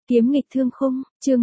Kiếm nghịch thương khung, chương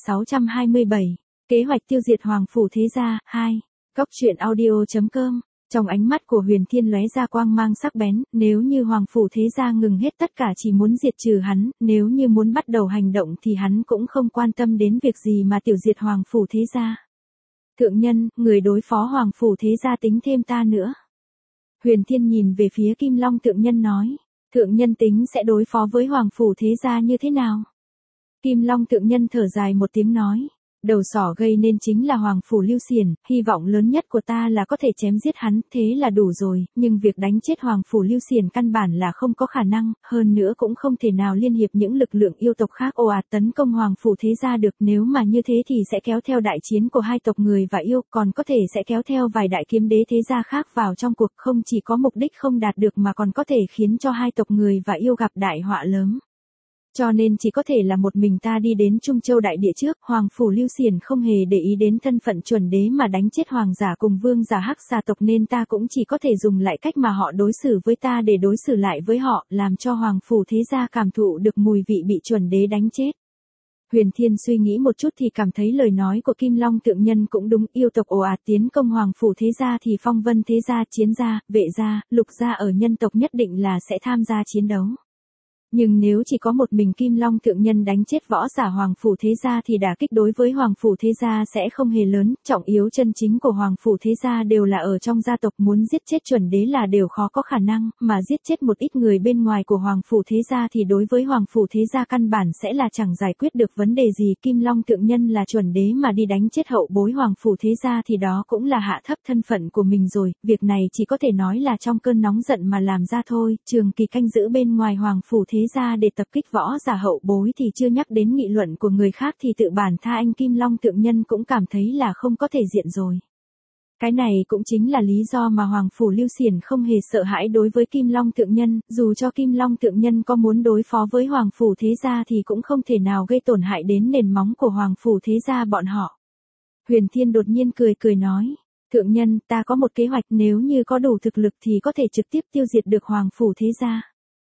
1627, kế hoạch tiêu diệt Hoàng Phủ Thế Gia, 2. Góc truyện audio.com, trong ánh mắt của Huyền Thiên lóe ra quang mang sắc bén, nếu như Hoàng Phủ Thế Gia ngừng hết tất cả chỉ muốn diệt trừ hắn, nếu như muốn bắt đầu hành động thì hắn cũng không quan tâm đến việc gì mà tiểu diệt Hoàng Phủ Thế Gia. Thượng nhân, người đối phó Hoàng Phủ Thế Gia tính thêm ta nữa. Huyền Thiên nhìn về phía Kim Long thượng nhân nói, thượng nhân tính sẽ đối phó với Hoàng Phủ Thế Gia như thế nào? Kim Long thượng nhân thở dài một tiếng nói, đầu sỏ gây nên chính là Hoàng Phủ Lưu Xiển, hy vọng lớn nhất của ta là có thể chém giết hắn, thế là đủ rồi, nhưng việc đánh chết Hoàng Phủ Lưu Xiển căn bản là không có khả năng, hơn nữa cũng không thể nào liên hiệp những lực lượng yêu tộc khác ồ ạt tấn công Hoàng Phủ Thế Gia được, nếu mà như thế thì sẽ kéo theo đại chiến của hai tộc người và yêu, còn có thể sẽ kéo theo vài đại kiếm đế thế gia khác vào trong cuộc, không chỉ có mục đích không đạt được mà còn có thể khiến cho hai tộc người và yêu gặp đại họa lớn. Cho nên chỉ có thể là một mình ta đi đến Trung Châu đại địa trước, Hoàng Phủ Lưu Xiển không hề để ý đến thân phận chuẩn đế mà đánh chết hoàng giả cùng vương giả Hắc Xà tộc, nên ta cũng chỉ có thể dùng lại cách mà họ đối xử với ta để đối xử lại với họ, làm cho Hoàng Phủ Thế Gia cảm thụ được mùi vị bị chuẩn đế đánh chết. Huyền Thiên suy nghĩ một chút thì cảm thấy lời nói của Kim Long thượng nhân cũng đúng, yêu tộc ồ ạt tiến công Hoàng Phủ Thế Gia thì Phong Vân Thế Gia, Chiến Gia, Vệ Gia, Lục Gia ở nhân tộc nhất định là sẽ tham gia chiến đấu. Nhưng nếu chỉ có một mình Kim Long thượng nhân đánh chết võ giả Hoàng Phủ Thế Gia thì đả kích đối với Hoàng Phủ Thế Gia sẽ không hề lớn, trọng yếu chân chính của Hoàng Phủ Thế Gia đều là ở trong gia tộc, muốn giết chết chuẩn đế là đều khó có khả năng, mà giết chết một ít người bên ngoài của Hoàng Phủ Thế Gia thì đối với Hoàng Phủ Thế Gia căn bản sẽ là chẳng giải quyết được vấn đề gì. Kim Long thượng nhân là chuẩn đế mà đi đánh chết hậu bối Hoàng Phủ Thế Gia thì đó cũng là hạ thấp thân phận của mình rồi, việc này chỉ có thể nói là trong cơn nóng giận mà làm ra thôi. Trường Kỳ canh giữ bên ngoài Hoàng Phủ Thế Gia để tập kích võ giả hậu bối thì chưa nhắc đến nghị luận của người khác thì tự bản tha anh Kim Long thượng nhân cũng cảm thấy là không có thể diện rồi. Cái này cũng chính là lý do mà Hoàng Phủ Lưu Xiển không hề sợ hãi đối với Kim Long thượng nhân, dù cho Kim Long thượng nhân có muốn đối phó với Hoàng Phủ Thế Gia thì cũng không thể nào gây tổn hại đến nền móng của Hoàng Phủ Thế Gia bọn họ. Huyền Thiên đột nhiên cười nói, thượng nhân, ta có một kế hoạch, nếu như có đủ thực lực thì có thể trực tiếp tiêu diệt được Hoàng Phủ Thế Gia.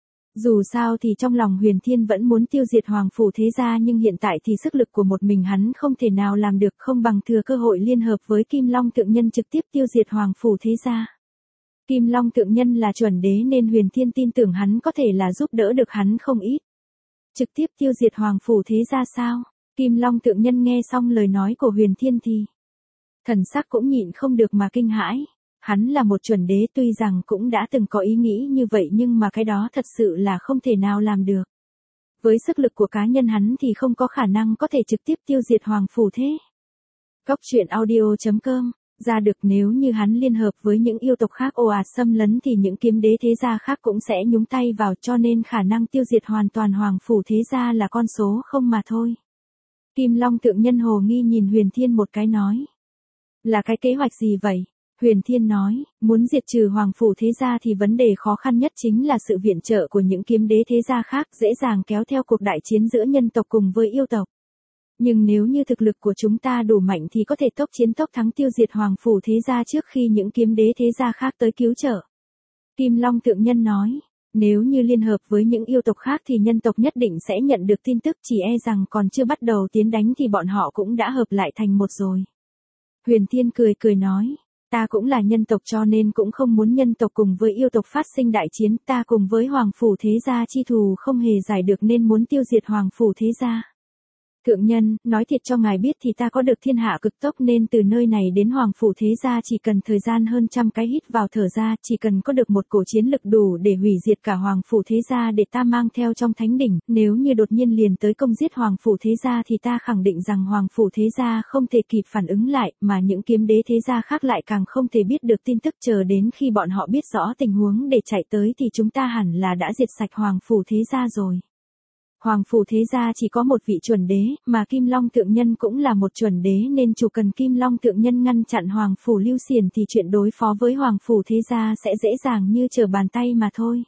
Dù sao thì trong lòng Huyền Thiên vẫn muốn tiêu diệt Hoàng Phủ Thế Gia, nhưng hiện tại thì sức lực của một mình hắn không thể nào làm được, không bằng thừa cơ hội liên hợp với Kim Long thượng nhân trực tiếp tiêu diệt Hoàng Phủ Thế Gia. Kim Long thượng nhân là chuẩn đế nên Huyền Thiên tin tưởng hắn có thể là giúp đỡ được hắn không ít. Trực tiếp tiêu diệt Hoàng Phủ Thế Gia sao? Kim Long thượng nhân nghe xong lời nói của Huyền Thiên thì thần sắc cũng nhịn không được mà kinh hãi. Hắn là một chuẩn đế, tuy rằng cũng đã từng có ý nghĩ như vậy nhưng mà cái đó thật sự là không thể nào làm được. Với sức lực của cá nhân hắn thì không có khả năng có thể trực tiếp tiêu diệt Hoàng Phủ Thế. Góc truyện audio.com, ra được nếu như hắn liên hợp với những yêu tộc khác ồ ạt xâm lấn thì những kiếm đế thế gia khác cũng sẽ nhúng tay vào, cho nên khả năng tiêu diệt hoàn toàn Hoàng Phủ Thế Gia là con số không mà thôi. Kim Long thượng nhân hồ nghi nhìn Huyền Thiên một cái nói, là cái kế hoạch gì vậy? Huyền Thiên nói, muốn diệt trừ Hoàng Phủ Thế Gia thì vấn đề khó khăn nhất chính là sự viện trợ của những kiếm đế thế gia khác, dễ dàng kéo theo cuộc đại chiến giữa nhân tộc cùng với yêu tộc. Nhưng nếu như thực lực của chúng ta đủ mạnh thì có thể tốc chiến tốc thắng tiêu diệt Hoàng Phủ Thế Gia trước khi những kiếm đế thế gia khác tới cứu trợ. Kim Long thượng nhân nói, nếu như liên hợp với những yêu tộc khác thì nhân tộc nhất định sẽ nhận được tin tức, chỉ e rằng còn chưa bắt đầu tiến đánh thì bọn họ cũng đã hợp lại thành một rồi. Huyền Thiên cười nói, ta cũng là nhân tộc cho nên cũng không muốn nhân tộc cùng với yêu tộc phát sinh đại chiến, ta cùng với Hoàng Phủ Thế Gia chi thù không hề giải được nên muốn tiêu diệt Hoàng Phủ Thế Gia. Thượng nhân, nói thiệt cho ngài biết thì ta có được thiên hạ cực tốc nên từ nơi này đến Hoàng Phủ Thế Gia chỉ cần thời gian hơn trăm cái hít vào thở ra, chỉ cần có được một cổ chiến lực đủ để hủy diệt cả Hoàng Phủ Thế Gia để ta mang theo trong thánh đỉnh, nếu như đột nhiên liền tới công giết Hoàng Phủ Thế Gia thì ta khẳng định rằng Hoàng Phủ Thế Gia không thể kịp phản ứng lại, mà những kiếm đế thế gia khác lại càng không thể biết được tin tức, chờ đến khi bọn họ biết rõ tình huống để chạy tới thì chúng ta hẳn là đã diệt sạch Hoàng Phủ Thế Gia rồi. Hoàng Phủ Thế Gia chỉ có một vị chuẩn đế, mà Kim Long thượng nhân cũng là một chuẩn đế nên chủ cần Kim Long thượng nhân ngăn chặn Hoàng Phủ Lưu Xiển thì chuyện đối phó với Hoàng Phủ Thế Gia sẽ dễ dàng như trở bàn tay mà thôi.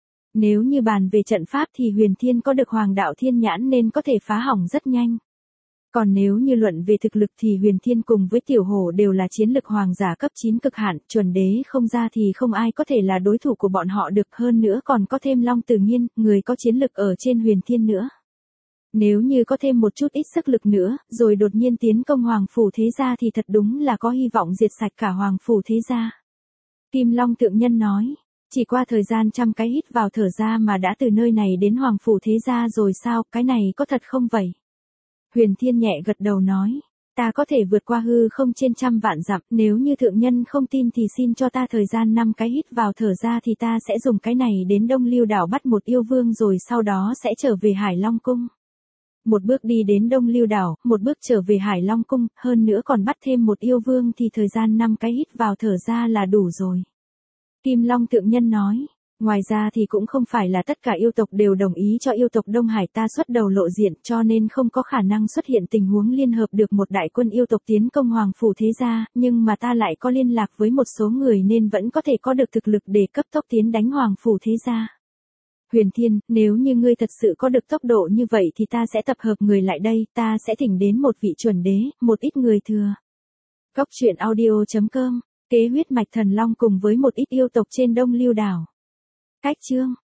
Nếu như bàn về trận pháp thì Huyền Thiên có được Hoàng Đạo Thiên Nhãn nên có thể phá hỏng rất nhanh. Còn nếu như luận về thực lực thì Huyền Thiên cùng với Tiểu Hổ đều là chiến lực hoàng giả cấp 9 cực hạn, chuẩn đế không ra thì không ai có thể là đối thủ của bọn họ được, hơn nữa còn có thêm Long Tử Nghiên, người có chiến lực ở trên Huyền Thiên nữa. Nếu như có thêm một chút ít sức lực nữa, rồi đột nhiên tiến công Hoàng Phủ Thế Gia thì thật đúng là có hy vọng diệt sạch cả Hoàng Phủ Thế Gia. Kim Long Thượng Nhân nói, chỉ qua thời gian trăm cái hít vào thở ra mà đã từ nơi này đến Hoàng Phủ Thế Gia rồi sao, cái này có thật không vậy? Huyền Thiên nhẹ gật đầu nói, ta có thể vượt qua hư không trên trăm vạn dặm, nếu như thượng nhân không tin thì xin cho ta thời gian 5 cái hít vào thở ra thì ta sẽ dùng cái này đến Đông Lưu đảo bắt một yêu vương rồi sau đó sẽ trở về Hải Long Cung. Một bước đi đến Đông Lưu đảo, một bước trở về Hải Long Cung, hơn nữa còn bắt thêm một yêu vương thì thời gian 5 cái hít vào thở ra là đủ rồi. Kim Long Thượng Nhân nói, ngoài ra thì cũng không phải là tất cả yêu tộc đều đồng ý cho yêu tộc Đông Hải ta xuất đầu lộ diện cho nên không có khả năng xuất hiện tình huống liên hợp được một đại quân yêu tộc tiến công Hoàng Phủ Thế Gia, nhưng mà ta lại có liên lạc với một số người nên vẫn có thể có được thực lực để cấp tốc tiến đánh Hoàng Phủ Thế Gia. Huyền Thiên, nếu như ngươi thật sự có được tốc độ như vậy thì ta sẽ tập hợp người lại đây, ta sẽ thỉnh đến một vị chuẩn đế, một ít người thừa. Cốc truyện audio.com, kế huyết mạch thần long cùng với một ít yêu tộc trên Đông Lưu đảo. Cách chương